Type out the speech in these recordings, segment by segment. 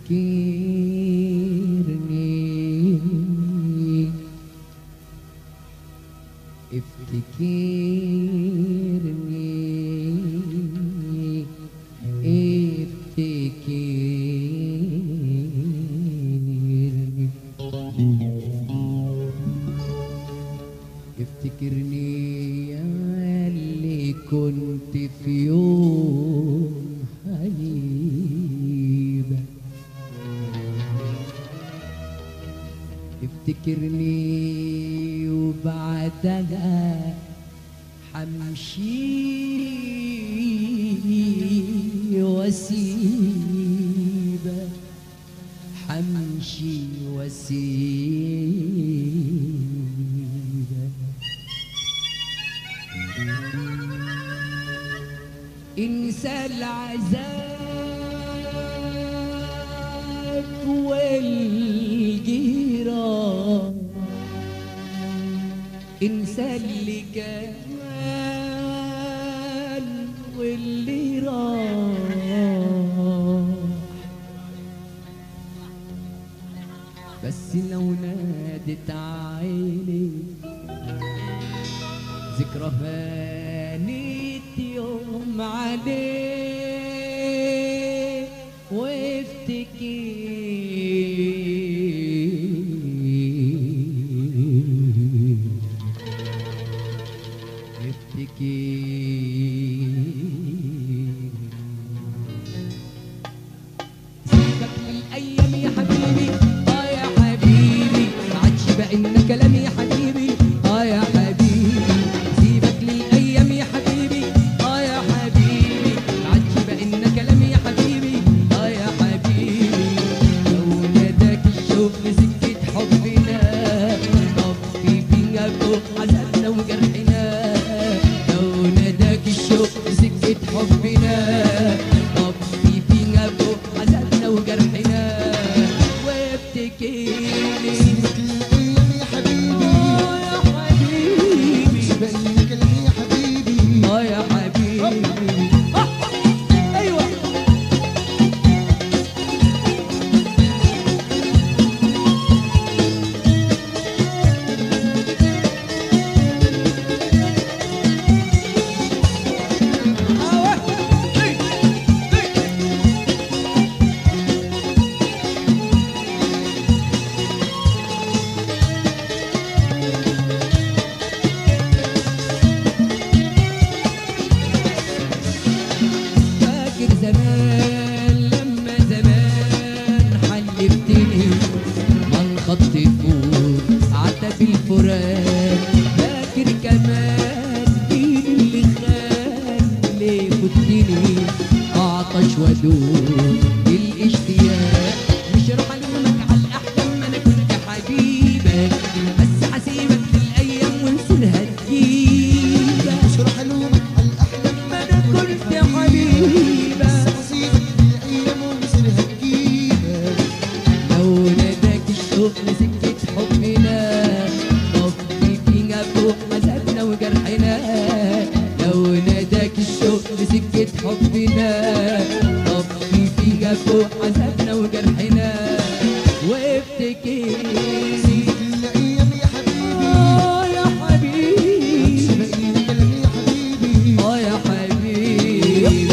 افتكرني افتكرني افتكرني افتكرني يا اللي كنت في يوم حبيبك افتكرني وبعدها حمشي واسيبك حمشي واسيبك انسى العذاب والجيران انسى اللي كان واللي راح بس لو نادت عيني ذكرى هانت يوم عليه سيبك من الأيام يا حبيبي يا حبيبي ما عادش بقى لنا كلام يا حبيبي يا حبيبي سيبك للأيام يا حبيبي يا حبيبي ما عادش بقى لنا كلام يا حبيبي يا حبيبي لو ناداك الشوق لسكة حبنا طفي فينا فوق عذابنا وجرحنا لو ناداك الشوق لسكة حبنا طفي فينا فوق عذابنا وجرحنا وافتكرني سيبك للأيام يا حبيبي يا حبيبي سيبك للكلام يا حبيبي يا حبيبي ايوه فاكر زمان لما زمان حلفتني ما الخط فوق عتب الفراق فاكر كمان مين اللي خان ليه فتني اعطش ودوق الاشتياق مش راح الومك على الاحلام ما انا كنت حبيبك بس حسيبك للايام ونسولها تجيبك مش راح الومك على الأحلام ما انا كنت حبيبك سيبك للأيام ومصيرها تجيبك لو ناداك الشوق لسكة حبنا طفي فينا فوق عذابنا وجرحنا لو ناداك الشوق لسكة حبنا طفي فينا فوق عذابنا وجرحنا وافتكرني سيبك للأيام يا حبيبي يا حبيبي سيبك للكلام يا حبيبي يا حبيبي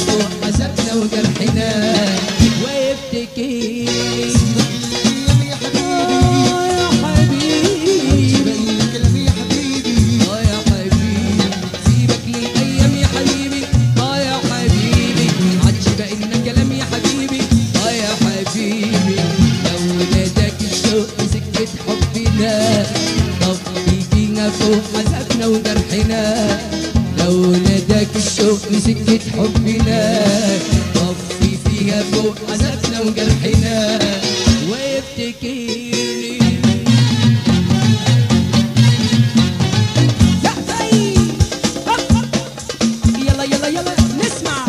فوق حسبنا وجرحنا ويفتكرني الأيام يا حبيبي يا حبيبي باقي الكلام يا حبيبي يا حبيبي سيبك للأيام يا حبيبي يا حبيبي عادش باقي لنا كلام يا حبيبي يا حبيبي لو ناداك الشوق سكة حبنا طفي فينا فوق حسبنا وجرحنا لو ناداك الشوق لسكة حبنا طفي فيها فوق حسبنا وجرحنا وافتكرني يلا يلا يلا نسمع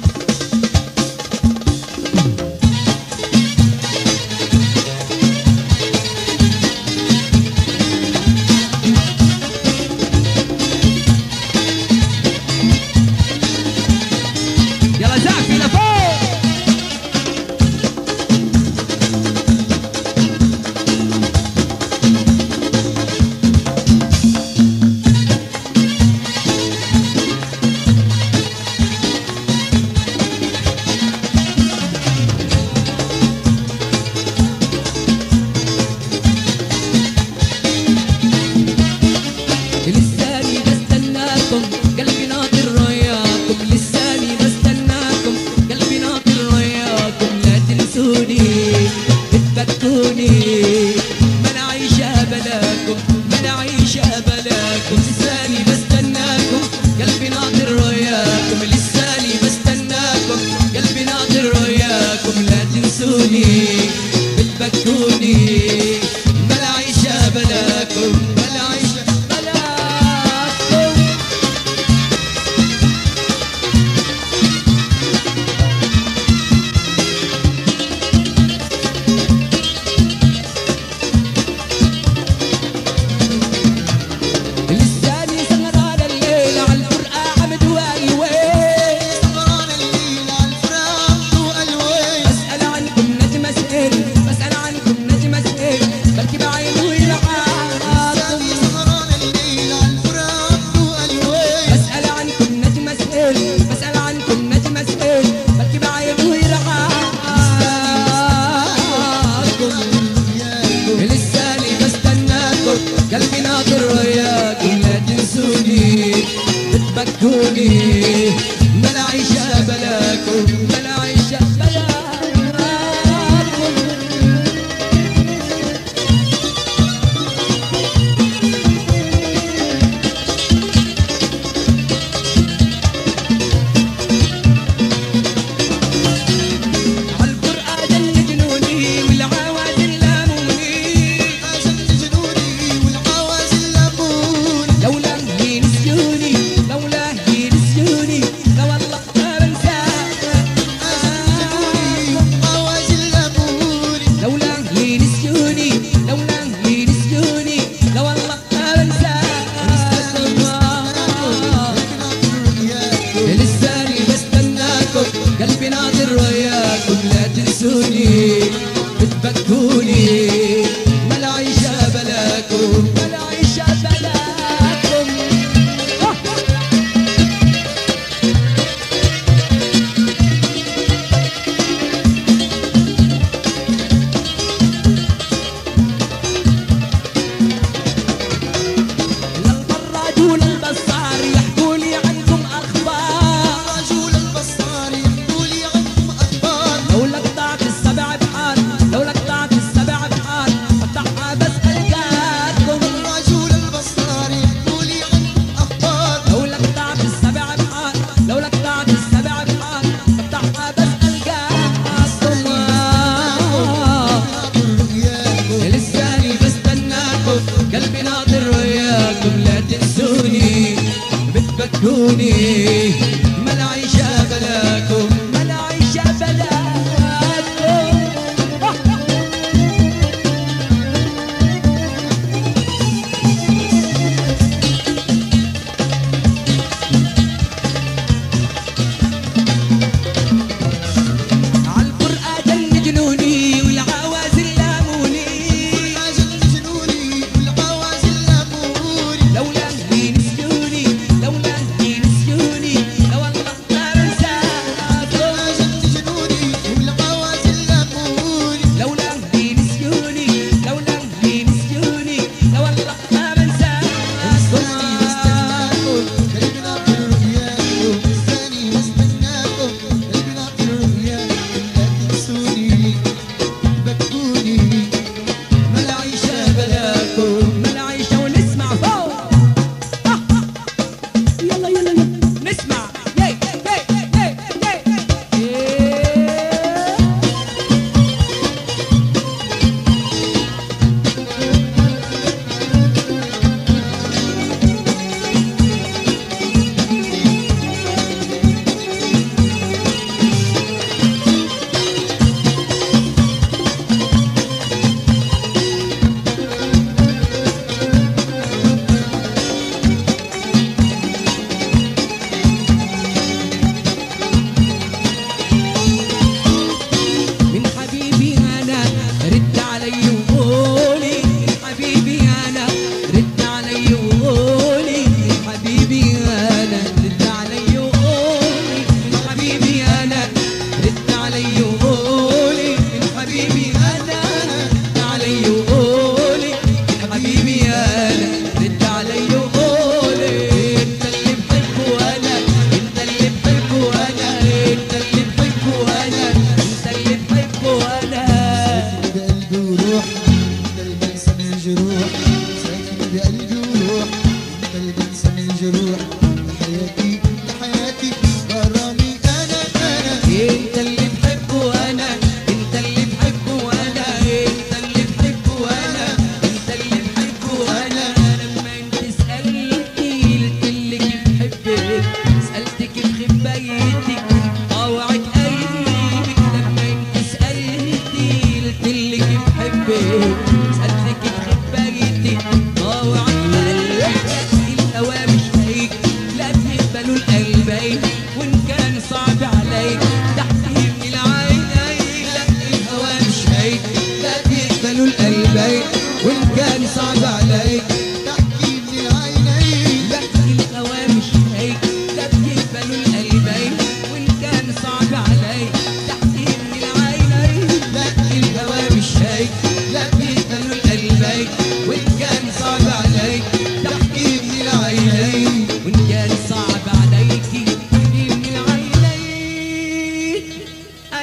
يلا زعفي لفوق لساني بستناكم قلبي ناطر رؤياكم لساني بستناكم قلبي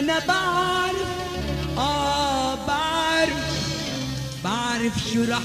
انا بعرف شو راح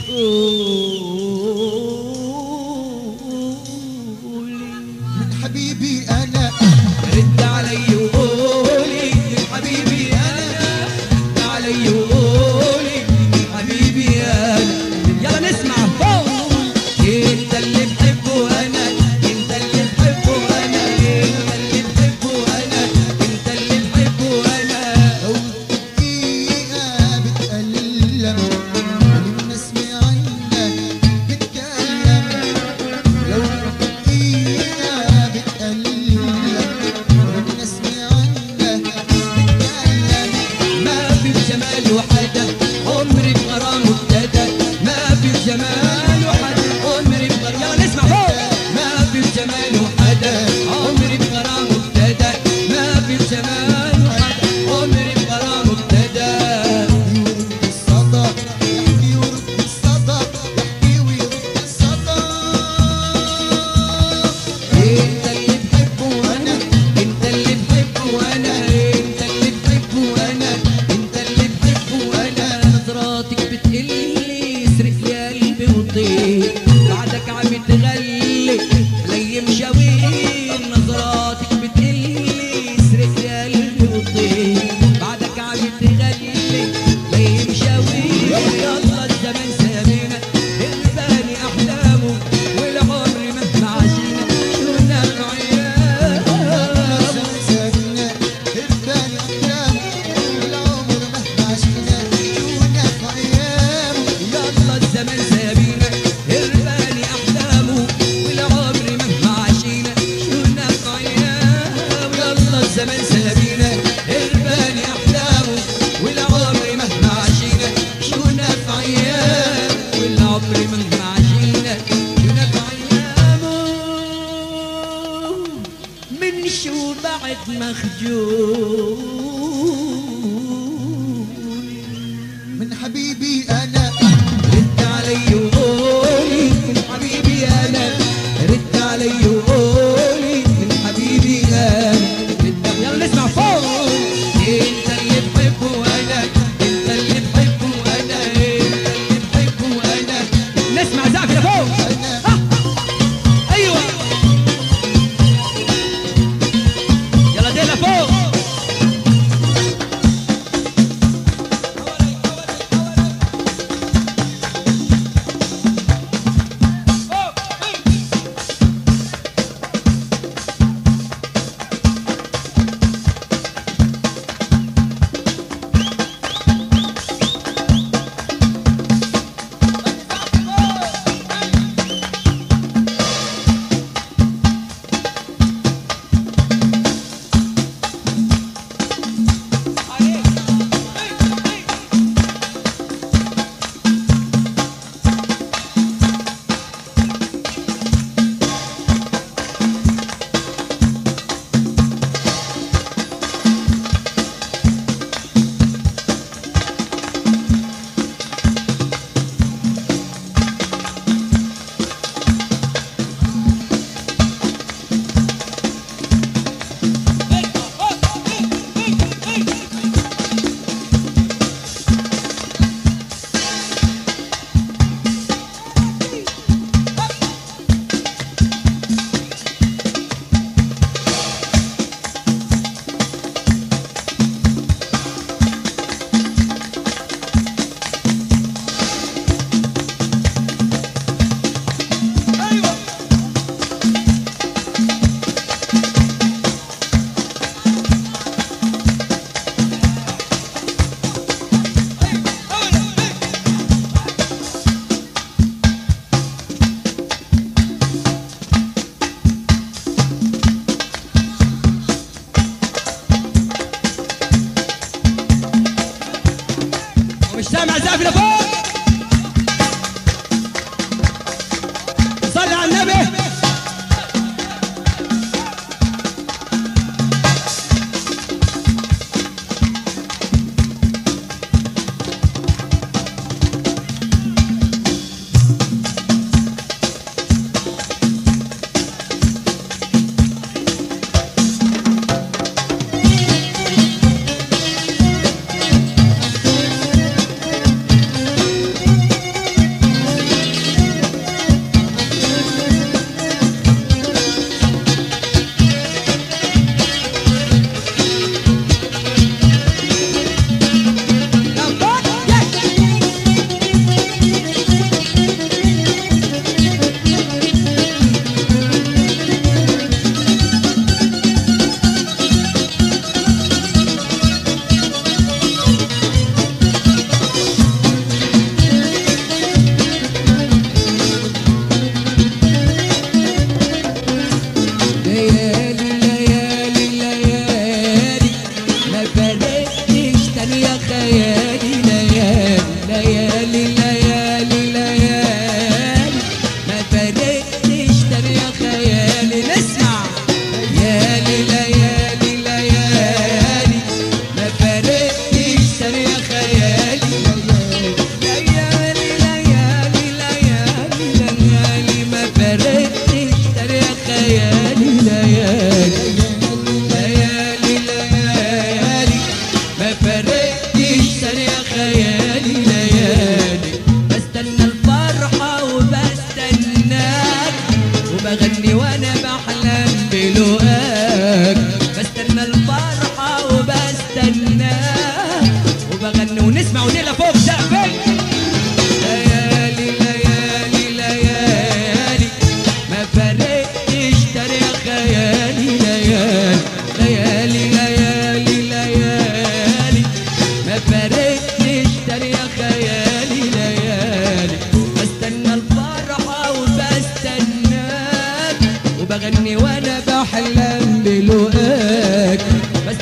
بتقولي من حبيبي انا رد علي وقولي من حبيبي انا رد علي وقولي من حبيبي انا يلا نسمع فوق انت اللي بحبه انا انت اللي بحبه انا انت اللي بحبه انا انت اللي بحبه انا لو دقيقة بتألم والناس عنك بتكلم لو دقيقة بتألم والناس عنك بتكلم ما في بجمال وحدة عمري بغرام ابتدى ما في بجمال وحدة عمري بغرام يلا نسمع فوق ما في بجمال وحدة عمري بغرام ابتدى ما في بجمال وحدة عمري بغرام ابتدى يرد الصدى يحكي ويرد الصدى يحكي ويرد الصدى انت اللي بحبه وانا انت اللي بحبه وانا انت اللي بحبه وانا انت اللي بحبه وانا نظراتك بتقلي يسرق لي قلبي وطير بعدك عم تغلي علي مشاوير نظراتك بتقلي يسرق لي قلبي وطير بعدك عم تغلي علي مشاوير يلا الزمن سابينا الباني احلامه والعمر مهما عشنا شو نفع ايام سابنا هربان أحلام والعمر مهما عشنا شونا في أيامه يلا الزمن سابينا هرباني احلامه والعمر مهما عشينا شو نفع ايام يلا الزمن سابينا هرباني احلامه والعمر مهما عشينا شو نفع ايام والعمر مهما عشينا شو نفع ايامه من شو بعد مخجول من حبيبي أنا رد علي وقولي من حبيبي انا رد علي وقولي من حبيبي انا رد يلا نسمع فوق انت اللي بحبه وانا انت اللي بحبه وانا انت اللي بحبه وانا نسمع زعف لفوق ها. ايوه يلا دي لفوق مش سامع زعف لفوق صلي على النبي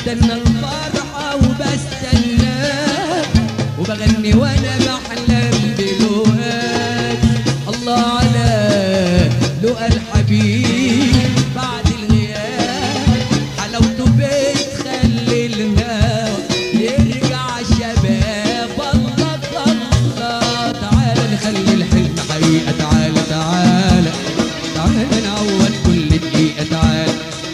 بستنى الفرحة وبستناك، وبغني وانا بحلم بلقاك. الله على لقا الحبيب بعد الغياب، حلاوته بتخلي الهوى يرجع شباب. الله الله، تعالى نخلي الحلم حقيقة. تعالى تعالى تعالى نعوض كل دقيقة. تعالى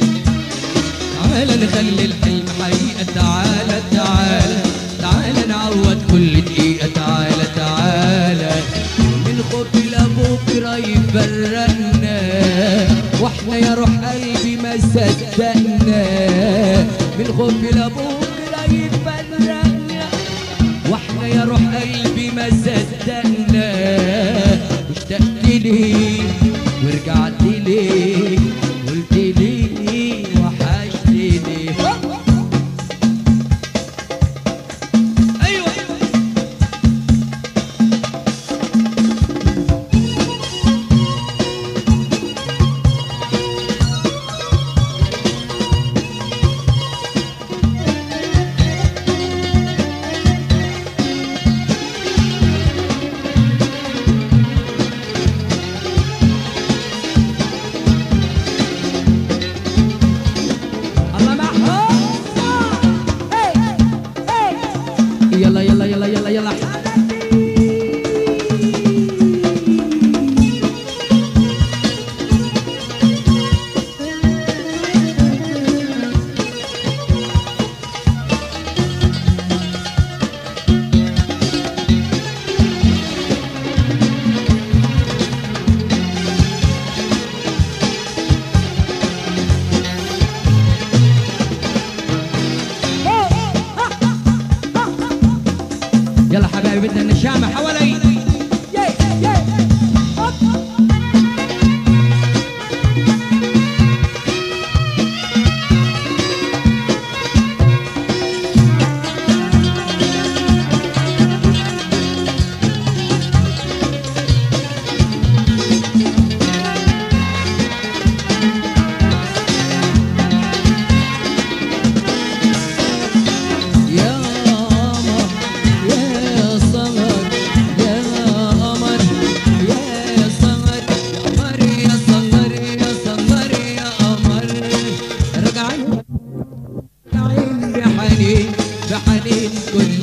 تعالى نخلي الحلم حقيقة. تعالى تعالى تعالى نعوض كل دقيقة. تعالى تعالى من خوف لبكرة يفرقنا، واحنا يا روح قلبي ما صدقنا. من خوف لبكرة يفرقنا، واحنا يا روح قلبي ما صدقنا. اشتقت ليك ورجعت ليك، قلت لي وحشتني. ايوه يلا يلا يلا يلا يلا. يلا حبايبي بدنا النشامة حوالي. بحنين كل